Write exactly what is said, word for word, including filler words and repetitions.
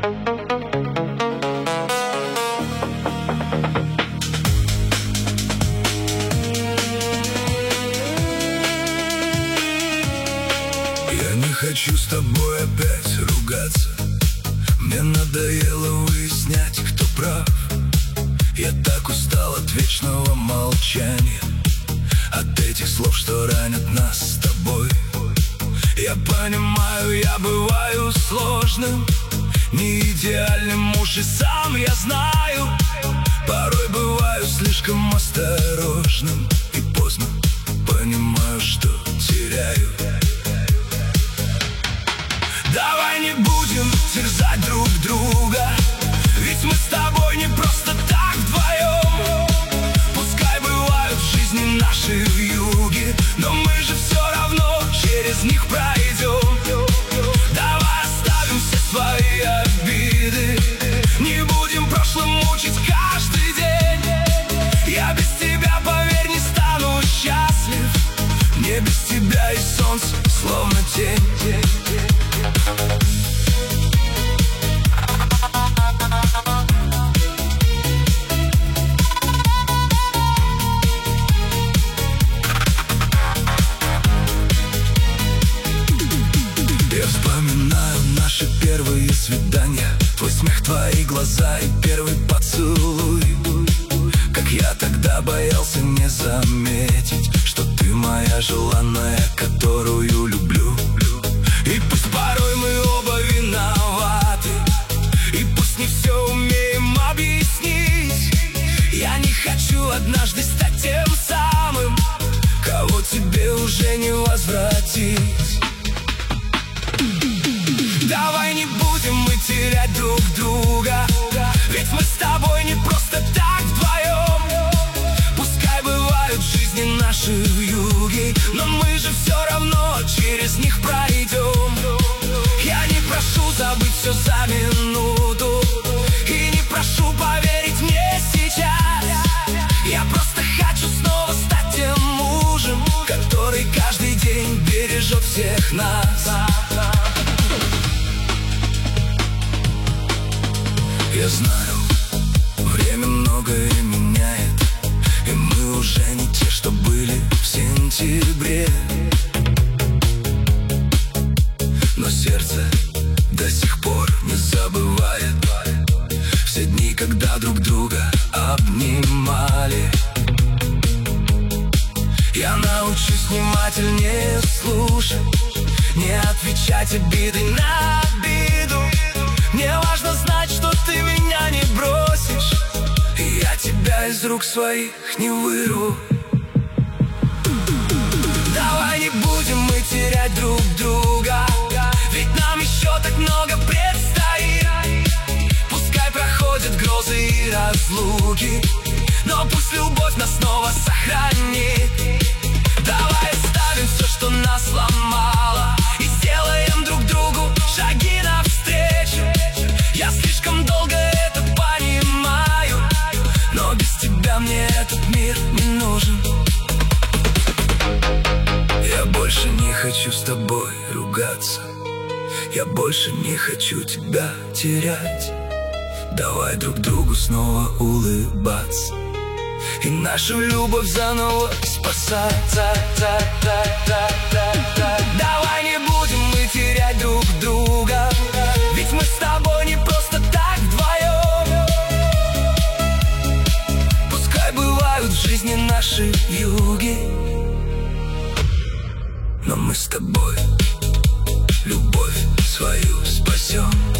Я не хочу с тобой опять ругаться. Мне надоело выяснять, кто прав. Я так устал от вечного молчания, от этих слов, что ранят нас с тобой. Я понимаю, я бываю сложным, не идеальным, уж и сам я знаю. Порой бываю слишком осторожным, и поздно понимаю, что теряю. Давай не будем терзать друг друга, ведь мы с тобой не просто так вдвоем. Пускай бывают в жизни наши вьюги, но мы же все равно через них пройдем. Давай оставим все свои обиды, не будем прошлым мучить каждый день. Я без тебя, поверь, не стану счастлив. Мне без тебя и солнце словно тень. Я вспоминаю наши первые свидания, твой смех, твои глаза и первый поцелуй. Как я тогда боялся не заметить, что ты моя желанная, которую люблю. И пусть порой мы оба виноваты, и пусть не все умеем объяснить, я не хочу однажды стать тем самым, кого тебе уже не возвратить. Давай не будем мы терять друг друга, ведь мы с тобой не просто так вдвоем. Пускай бывают в жизни наши вьюги, но мы же все равно через них пройдем. Я не прошу забыть все за минуту, и не прошу поверить мне сейчас. Я просто хочу снова стать тем мужем, который каждый день бережет всех нас. Я знаю, время многое меняет, и мы уже не те, что были в сентябре. Но сердце до сих пор не забывает все дни, когда друг друга обнимали. Я научусь внимательнее слушать, не отвечать обидой на обиду. Мне важно знать, что ты меня не бросишь, и я тебя из рук своих не вырву. Давай не будем мы терять друг друга, ведь нам еще так много предстоит. Пускай проходят грозы и разлуки, но пусть любовь нас снова сохранит. Давай оставим все, что нас сломало, и сделаем друг другу шаги навстречу. Я слишком долго это понимаю, но без тебя мне этот мир не нужен. Я больше не хочу с тобой ругаться, я больше не хочу тебя терять. Давай друг другу снова улыбаться и нашу любовь заново спасать. Давай не будем мы терять друг друга, ведь мы с тобой не просто так вдвоем. Пускай бывают в жизни наши вьюги, но мы с тобой любовь свою спасем.